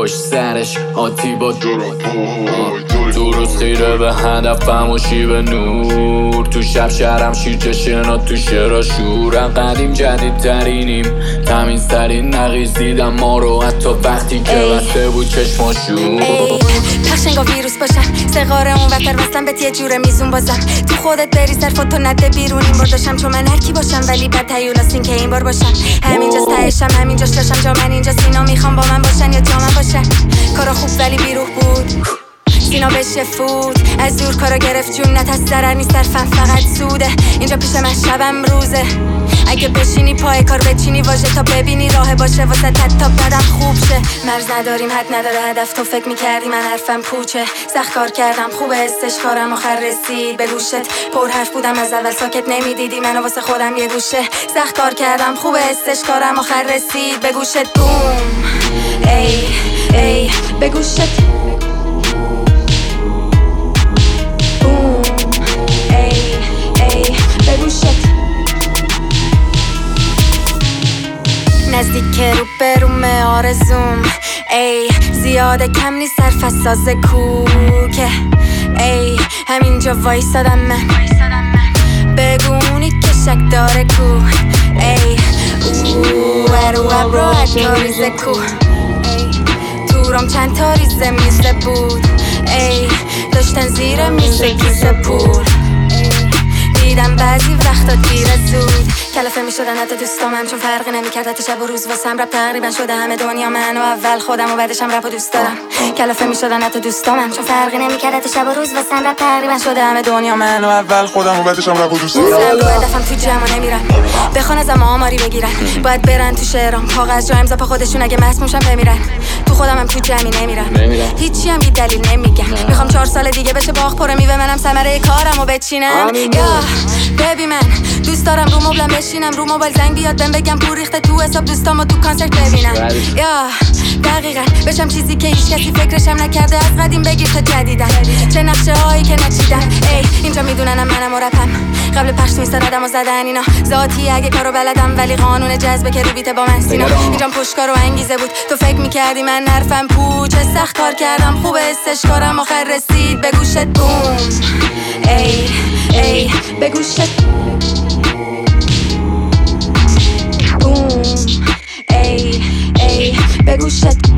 پشت سرش آتی با دو روز خیره به هدفم و شیب نور. تو شب شهرم شیر شنا تو شعرها شورم. قدیم جدید ترینیم تمیز ترین نقیز دیدم ما رو حتی وقتی که بسته بود چشماشون. پخش انگار ویروس باشم سقار اون وقتر وصلم بهت یه جوره میزون بازم. تو خودت بری صرف تو نده بیرون این بار داشتم چون من هرکی باشم ولی بد تیولاستین که این بار باشم. همینجاست تهشم همینجاش داشتم جا من اینجا سینا میخوام با من باشن یا جا من باشن. کارا خوب ولی بیروح بود سینا بشه فوت از دور کارا گرفت جون نت از ضرر نیست صرفم فقط سوده. اینجا پیش من شبم روزه اگه بشینی پای کار بچینی واژه تا ببینی راه باشه واسه تا بدم خوب شه. مرز نداریم حد نداره هدف تو فکر میکردی من حرفم پوچه. سخت کار کردم خوبه استش کارم آخر رسید به گوشت. پر حرف بودم از اول ساکت نمیدیدی منو واسه خودم یه گوشه. سخت کار کردم خوبه استش کارم آخر رسید به گوشت. بوم ای ای به گوشت. نزدیک رو بروم آرزوم ای زیاده کم نیست صرف از ساز کوکه. ای همینجا وایسادم من بگونی که شک داره کو. ای رو ابرو ریزه کو. ای تورم چند تا ریزه میزه بود. ای داشتن زیر میزه کیسه پول. دیدم بعضی وقتا دیره زود کلافه میشدن حتی دوستامم چون فرقی نمیکرد حتی شب و روز واسم رپ تقریبا شده همه دنیا من و اول خودم و بعدشم رپ و دوست دارم. کلافه میشدن حتی دوستامم چون فرقی نمیکرد حتی شب و روز واسم رپ تقریبا شده همه دنیا من و اول خودم و بعدشم رپ و دوست دارم. رو هدفم تو جمع نمیرن بخوان ازم آماری بگیرن باید برن تو شعرام کاغذ جا امضا پا خودشون اگه مسموشم بمیرن. تو خودمم تو جمعی نمیرم هیچی هم بی دلیل نمیگم. میخوام 4 سال دیگه بشه باغ پر میوه منم ثمره کارمو بچینم. یا ببی من دوست دارم رو مبلم بشینم رو موبایل زنگ بیاد بهم بگم پول ریخته تو حساب دوستامو تو کانسرت ببینم. یا دقیقاً بشم چیزی که هیچ کسی فکرشم نکرده از قدیم بگیر تا جدیدن. چه نقشه هایی که نچیدم ای اینجا میدوننم منم و رپم قبل پخش تو اینستاگرام و زدن اینا ذاتی اگه کارو بلدم ولی قانون جذبه که رو بیته با من سینا. اینجا پشتکار و انگیزه بود تو فکر میکردی من حرفم پوچه. سخت کار کردم خوبه استش کارم آخر رسید به گوشت. بوم ای ای به گوشت. بوم ای ای به گوشت.